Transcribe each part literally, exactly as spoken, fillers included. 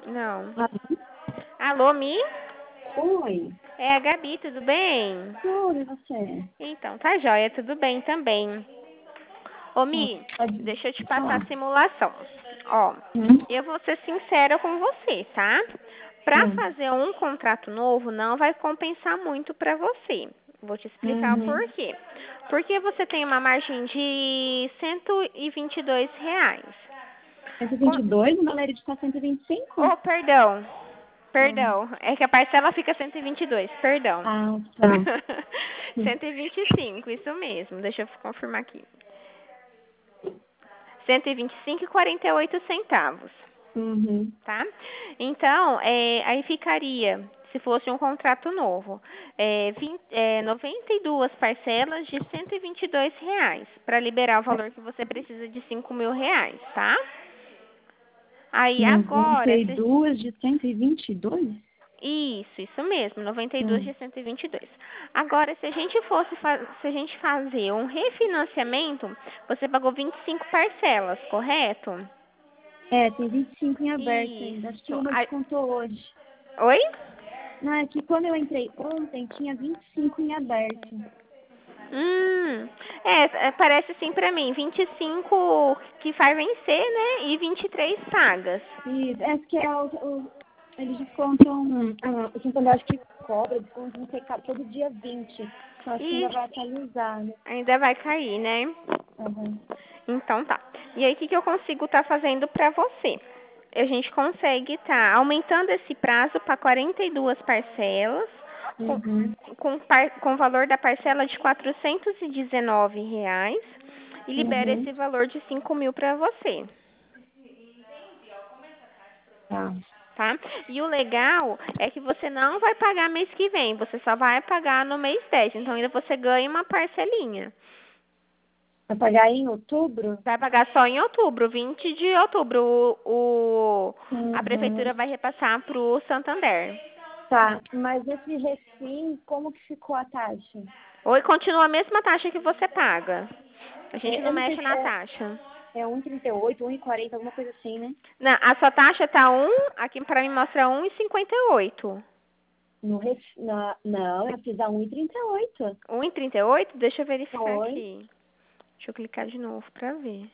Não. Ah, Alô, Mi? oi. É a Gabi, tudo bem? Tudo, e você? Então, tá joia, tudo bem também. Ô, Ah, Mi, pode deixa eu te passar a falar. simulação. Ó, Hum? eu vou ser sincera com você, tá? Pra Hum. fazer um contrato novo, não vai compensar muito pra você. Vou te explicar o Uhum. porquê. Porque você tem uma margem de cento e vinte e dois reais. cento e vinte Com... e dois, o Valério está cento e vinte e cinco? Oh, perdão. Hum. Perdão. É que a parcela fica cento e vinte e dois, perdão. Ah, tá. Hum. cento e vinte e cinco, isso mesmo. Deixa eu confirmar aqui. cento e vinte e cinco e quarenta e oito centavos, Uhum. tá? Então, é, aí ficaria, se fosse um contrato novo, é, vinte, é, noventa e duas parcelas de cento e vinte e dois reais, para liberar o valor que você precisa de cinco mil reais, tá? Aí noventa agora, e se duas de cento e vinte e dois? Isso, isso mesmo, noventa e dois Hum. de cento e vinte e dois. Agora, se a gente fosse fa- se a gente fazer um refinanciamento, você pagou vinte e cinco parcelas, correto? É, tem vinte e cinco em aberto ainda. Acho que Isso. uma Ai- descontou hoje. Oi? Não, é que quando eu entrei ontem, tinha vinte e cinco em aberto. Hum, é, é, parece assim pra mim, vinte e cinco que faz vencer, né? E vinte e três pagas. E é que é o, o, eles descontam, ah, o Santander acho que cobra desconto no pecado todo dia vinte. Então acho que E ainda vai atualizar, né? ainda vai cair, né? Uhum. Então tá. E aí, o que, que eu consigo estar fazendo pra você? A gente consegue estar aumentando esse prazo para quarenta e duas parcelas, com, Uhum. com, par, com o valor da parcela de quatrocentos e dezenove reais, e libera Uhum. esse valor de cinco mil para você, Tá. tá? E o legal é que você não vai pagar mês que vem, você só vai pagar no mês dez, então ainda você ganha uma parcelinha. Vai pagar em outubro? Vai pagar só em outubro, vinte de outubro, o, o- a prefeitura Uhum. vai repassar para o Santander. Tá, mas esse refim, como que ficou a taxa? Ou continua a mesma taxa que você paga. A gente É, não eu não sei mexe se na é, taxa. é um e trinta e oito, um e quarenta, alguma coisa assim, né? Não, a sua taxa tá um, aqui para mim mostra um e cinquenta e oito. No ref... na... Não, eu fiz a um e trinta e oito. um e trinta e oito? Deixa eu verificar Foi. aqui. Deixa eu clicar de novo para ver.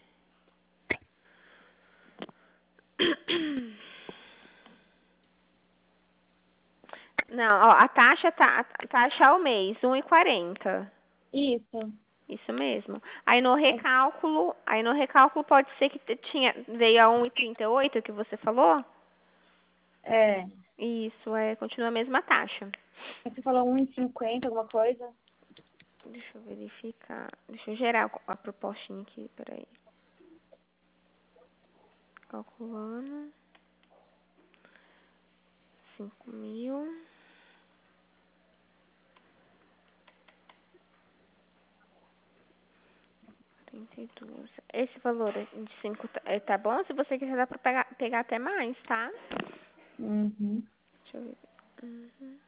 Não, ó, a taxa tá, a taxa ao mês, um e quarenta. Isso. Isso mesmo. Aí no recálculo, aí no recálculo pode ser que t- tinha veio a um e trinta e oito que você falou? É. Isso, é, continua a mesma taxa. Você falou um e cinquenta, alguma coisa? Deixa eu verificar. Deixa eu gerar a propostinha aqui, peraí. Calculando. Cinco mil. Quarenta e dois. Esse valor de cinco tá, é, tá bom? Se você quiser dá pra pegar, pegar até mais, tá? Uhum. Deixa eu ver. Uhum.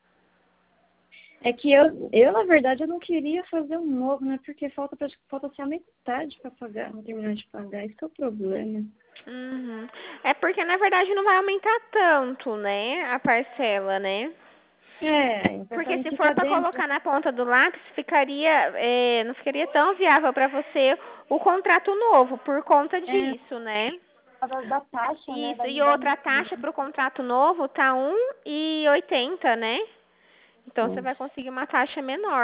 É que eu, eu, na verdade, eu não queria fazer um novo, né? Porque falta, pra- falta ser a metade pra pagar, não terminar de pagar. Esse que é o problema. Uhum. É porque na verdade não vai aumentar tanto, né? A parcela, né? É, a Porque pessoa se for fica para dentro colocar na ponta do lápis, ficaria, é, não ficaria tão viável para você o contrato novo por conta é, disso, né? da, da taxa, né? Isso, Vai e mudar outra muito. taxa para o contrato novo tá um e oitenta, né? Então você vai conseguir uma taxa menor.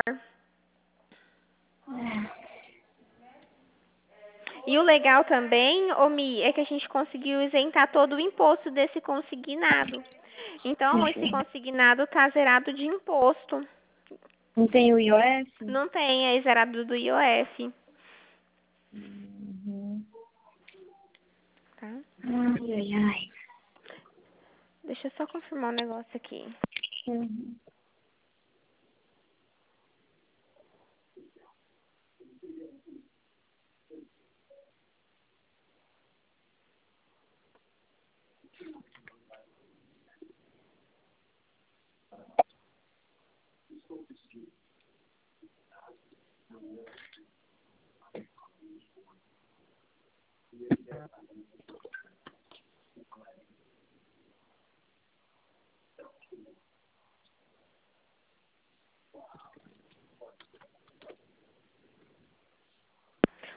E o legal também, ô Mi, é que a gente conseguiu isentar todo o imposto desse consignado. Então esse consignado tá zerado de imposto. Não tem o I O F? Não tem, é zerado do I O F, Uhum. tá? Ai, ai, ai. Deixa eu só confirmar um negócio aqui. Uhum.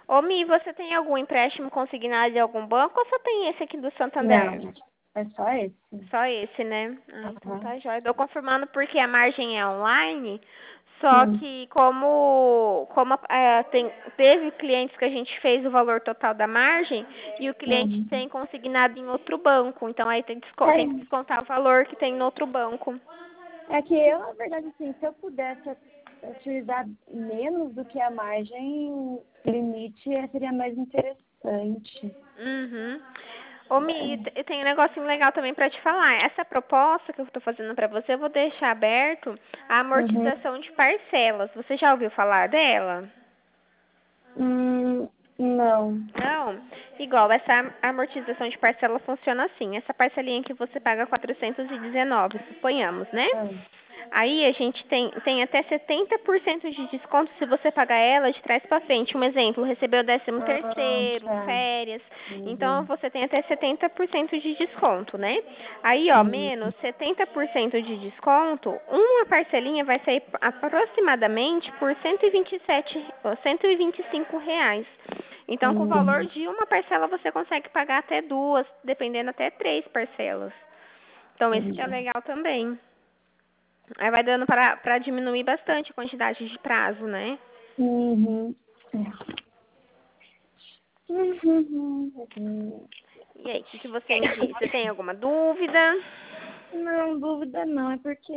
Ô, Mi, você tem algum empréstimo consignado de algum banco ou só tem esse aqui do Santander? Não, é só esse. Só esse, né? Ah, então Aham. tá jóia. Tô confirmando porque a margem é online, só Hum. que como, como é, tem, teve clientes que a gente fez o valor total da margem e o cliente Uhum. tem consignado em outro banco, então aí tem, desco- tem que É, descontar o valor que tem no outro banco. é que eu, na verdade, assim, se eu pudesse utilizar menos do que a margem limite, eh, seria mais interessante. Uhum. Ô, Mi, É. eu tenho um negocinho legal também pra te falar. Essa proposta que eu tô fazendo pra você, eu vou deixar aberto a Uhum. amortização de parcelas. Você já ouviu falar dela? Hum, não. Não, igual, essa am- amortização de parcela funciona assim. Essa parcelinha que você paga quatrocentos e dezenove, suponhamos, né? Ah, Aí a gente tem, tem até setenta por cento de desconto se você pagar ela de trás para frente. Um exemplo, recebeu décimo ah, terceiro, tá. férias. Então Uhum. você tem até setenta por cento de desconto, né? Aí, ó, Uhum. menos setenta por cento de desconto, uma parcelinha vai sair aproximadamente por cento e vinte e sete, ó, cento e vinte e cinco reais. Então, com o valor Uhum. de uma parcela, você consegue pagar até duas, dependendo até três parcelas. Então, esse que é Entendi. legal também. Aí vai dando para para diminuir bastante a quantidade de prazo, né? Uhum. É. Uhum. Uhum. E aí, o que, que você me diz? Você tem alguma dúvida? Não, dúvida não, é porque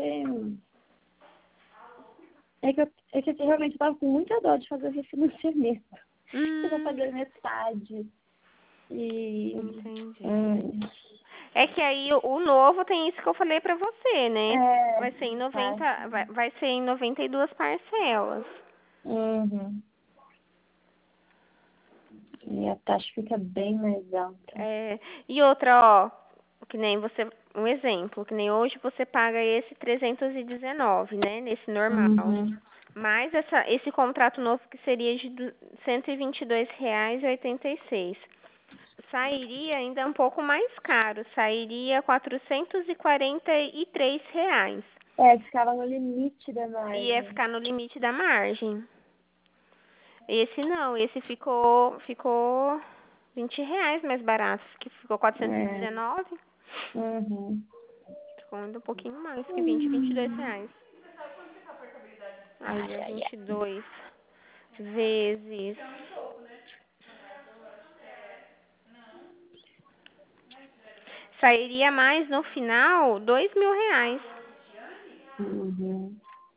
é que eu, é que eu realmente estava com muita dó de fazer o refinanciamento. Eu vou Hum, fazer metade. E. entendi. Hum, É que aí o, o novo tem isso que eu falei pra você, né? é, Vai ser em fácil. noventa, vai, vai ser em noventa e duas parcelas. Uhum. E a taxa fica bem mais alta. É, e outra, ó, que nem você, um exemplo, que nem hoje você paga esse trezentos e dezenove, né, nesse normal. Uhum. Mais essa, esse contrato novo que seria de du- cento e vinte e dois reais e oitenta e seis. Sairia ainda um pouco mais caro, sairia quatrocentos e quarenta e três reais. É, ficava no limite da Ia margem. ficar no limite da margem. Esse não, esse ficou, ficou vinte reais mais barato, que ficou quatrocentos e É. dezenove. Uhum. Ficou ainda um pouquinho mais que vinte, vinte e dois Hum. reais. Aí Ai, é ai, vinte e ai. dois vezes. Sairia mais no final dois mil reais. Uhum.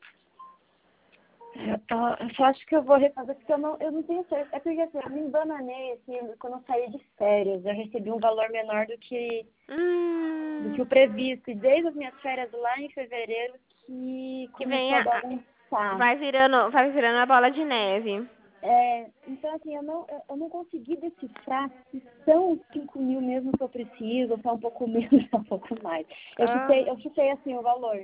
Eu, tô- eu só acho que eu vou refazer, porque eu não, eu não tenho certeza. É porque assim, eu me embananei assim, quando eu saí de férias. Eu recebi um valor menor do que, do que Hum, o previsto. E desde as minhas férias lá em fevereiro que que começou a venha, bagunçar. vai virando, vai virando a bola de neve. É, então, assim, eu não, eu, eu não consegui decifrar se são os cinco mil mesmo que eu preciso, ou se é um pouco menos, ou um pouco mais. Eu Ah, chutei, eu chutei assim, o valor.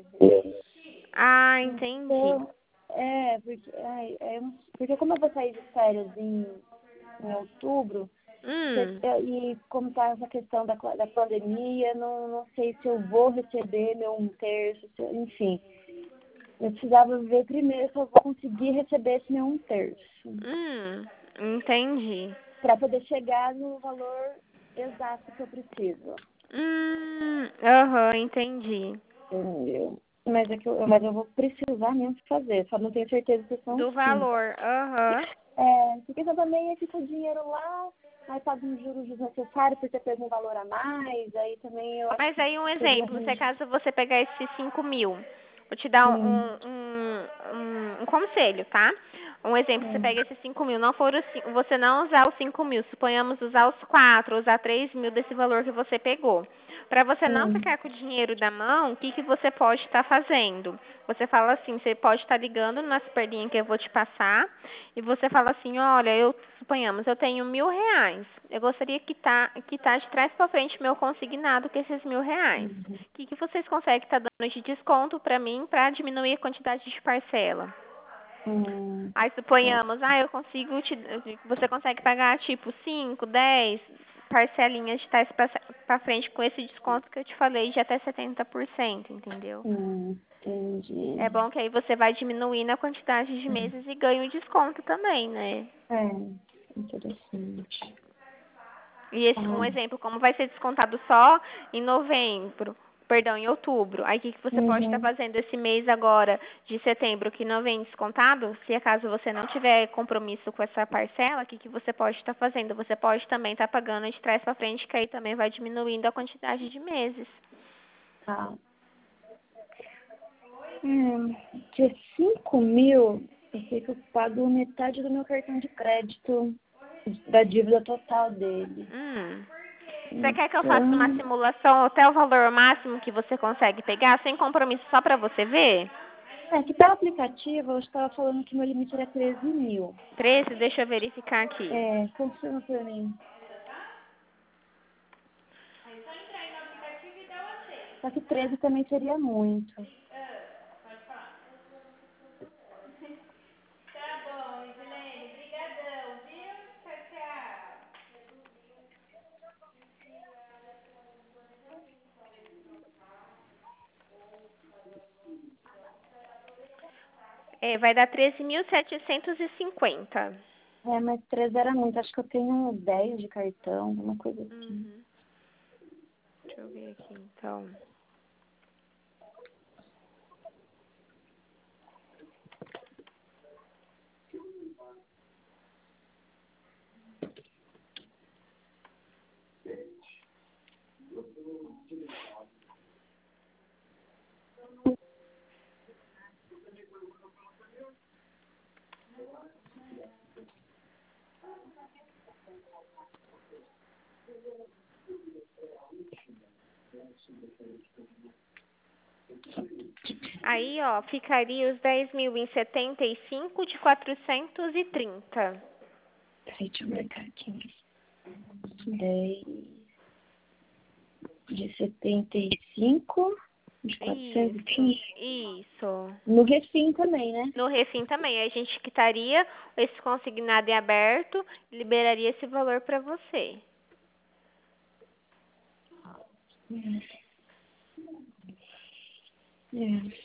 ah, entendi. Então, é, porque, ai, é, eu não- porque como eu vou sair de férias em, em outubro, se- Hum, eu- e como está essa questão da, da pandemia, não, não sei se eu vou receber meu um terço, se eu- enfim. Eu precisava ver primeiro se eu vou conseguir receber esse meu um terço, hum, entendi. para poder chegar no valor exato que eu preciso. Hum, aham, entendi. Entendeu? Mas é que eu, mas eu vou precisar mesmo fazer, só não tenho certeza se são Do cinco. valor, aham. É, porque eu também fica o dinheiro lá, aí paga um juros desnecessário porque fez um valor a mais, aí também eu acho Mas que aí um seria exemplo, se ruim. caso você pegar esses cinco mil, vou te dar Hum, um, um, um, um conselho, tá? Um exemplo, você hum, pega esses cinco mil, não for os, cin- você não usar os cinco mil, suponhamos usar os quatro, usar três mil desse valor que você pegou. Para você não hum, ficar com o dinheiro da mão, o que, que você pode estar fazendo? Você fala assim, você pode estar ligando na superlinha que eu vou te passar, e você fala assim, olha, eu, suponhamos, eu tenho mil reais. Eu gostaria que tá, que tá de trás para frente meu consignado com esses mil reais. uhum, O que, que vocês conseguem estar dando de desconto para mim para diminuir a quantidade de parcela? hum, Aí é, suponhamos, ah, eu consigo te, você consegue pagar tipo cinco, dez parcelinhas de trás para frente com esse desconto que eu te falei de até setenta por cento, entendeu? hum, É entendi. bom que aí você vai diminuindo a quantidade de meses e ganha o desconto também, né? É, interessante. E esse, um Ah. exemplo, como vai ser descontado só em novembro, perdão, em outubro, aí o que, que você pode estar Uhum. fazendo esse mês agora de setembro que não vem descontado? Se acaso você não tiver compromisso com essa parcela, o que, que você pode estar fazendo? Você pode também estar pagando de trás para frente, que aí também vai diminuindo a quantidade de meses. Tá. Hum, de cinco mil, eu sei que eu pago metade do meu cartão de crédito da dívida total dele. Hum. Você quer que eu faça uma Então, simulação até o valor máximo que você consegue pegar, sem compromisso, só para você ver? é que pelo aplicativo eu estava falando que meu limite era treze mil. treze, deixa eu verificar aqui. É, confirma pra mim. Só que treze também seria muito. É, vai dar treze mil setecentos e cinquenta. É, mas treze era muito. Acho que eu tenho dez de cartão, alguma coisa assim. Uhum. Deixa eu ver aqui, então. Aí, ó, ficaria os dez mil em setenta e cinco de quatrocentos e trinta. Peraí, deixa eu marcar aqui. dez de setenta e cinco de quatrocentos e Isso, quinze. isso. No Refim também, né? No Refim também. Aí a gente quitaria esse consignado em aberto e liberaria esse valor para você. É.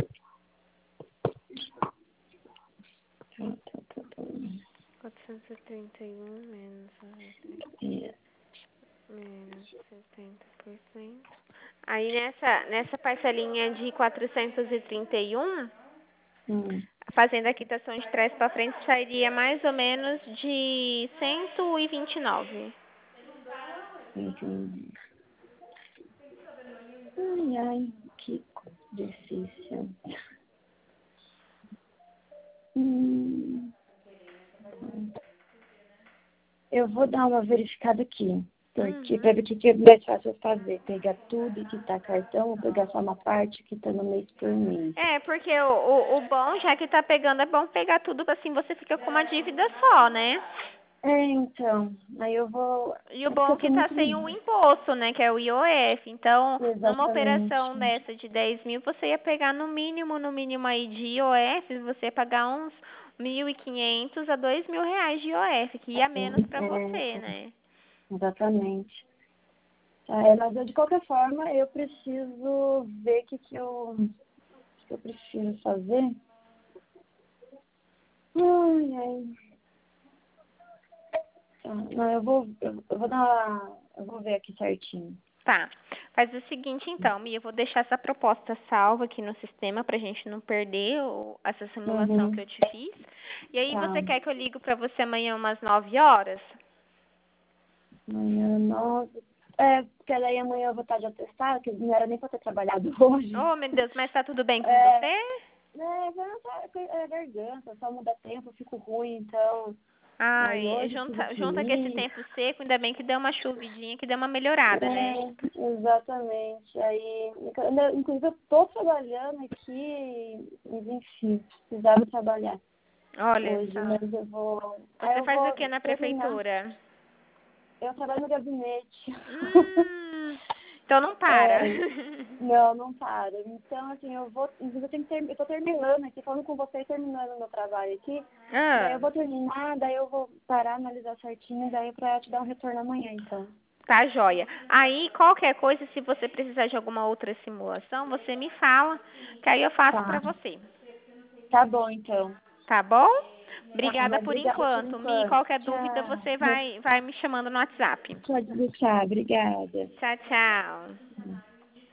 Tá, tá, tá, tá. quatrocentos e trinta e um menos, É. menos setenta por cento. Aí nessa, nessa parcelinha de quatrocentos e trinta e um, Hum, fazendo a quitação de trás para frente, sairia mais ou menos de cento e vinte e nove. entendi. Ai, ai, que difícil. Hum, eu vou dar uma verificada aqui. Porque para Uhum. ver o que que é mais fácil eu fazer. Pegar tudo e quitar cartão ou pegar só uma parte quitando mês por mês. É, porque o, o, o bom, já que tá pegando, é bom pegar tudo, assim você fica com uma dívida só, né? É, então. Aí eu vou. E o É porque bom é eu que fui tá muito. sem o imposto, né? Que é o I O F. Então, numa Exatamente. operação dessa de dez mil, você ia pegar no mínimo, no mínimo aí de I O F, você ia pagar uns mil e quinhentos a dois mil reais de I O F, que ia menos pra você, É, né? exatamente. Tá, é, mas eu, de qualquer forma, eu preciso ver o que, que, eu, que eu preciso fazer. Ai, ai. Tá, não, eu vou, eu, eu vou dar. Eu vou ver aqui certinho. Tá. Faz o seguinte, então, Mia, eu vou deixar essa proposta salva aqui no sistema pra gente não perder o, essa simulação Uhum. que eu te fiz. E aí, Tá. você quer que eu ligo pra você amanhã umas nove horas? Amanhã, nove. É, porque daí amanhã eu vou estar de atestado, que não era nem pra ter trabalhado hoje. Oh, meu Deus, mas tá tudo bem com É, você? é, é, é garganta, só muda tempo, eu fico ruim, então. Aí Ai, hoje eu tive junta, que junta com esse ir. tempo seco, ainda bem que deu uma chuvidinha, que deu uma melhorada, né? É, exatamente. Aí, eu- inclusive, eu tô trabalhando aqui, mas enfim, precisava trabalhar Olha hoje, só. mas eu vou. Aí Você eu faz o vou que na terminar. prefeitura? Eu trabalho no gabinete. Hum, então não para. É, não, não para. Então, assim, eu vou. Inclusive, eu, tenho que ter, eu tô terminando aqui, falando com você e terminando o meu trabalho aqui. Daí Ah, eu vou terminar, daí eu vou parar, analisar certinho, daí pra te dar um retorno amanhã, então. tá joia. Aí, qualquer coisa, se você precisar de alguma outra simulação, você me fala, que aí eu faço pra Tá. você. Tá bom, então. Tá bom? Obrigada Tá, por obrigada enquanto. por Mi, enquanto. qualquer Tchau. dúvida você vai, vai me chamando no WhatsApp. Pode deixar, obrigada. Tchau, tchau.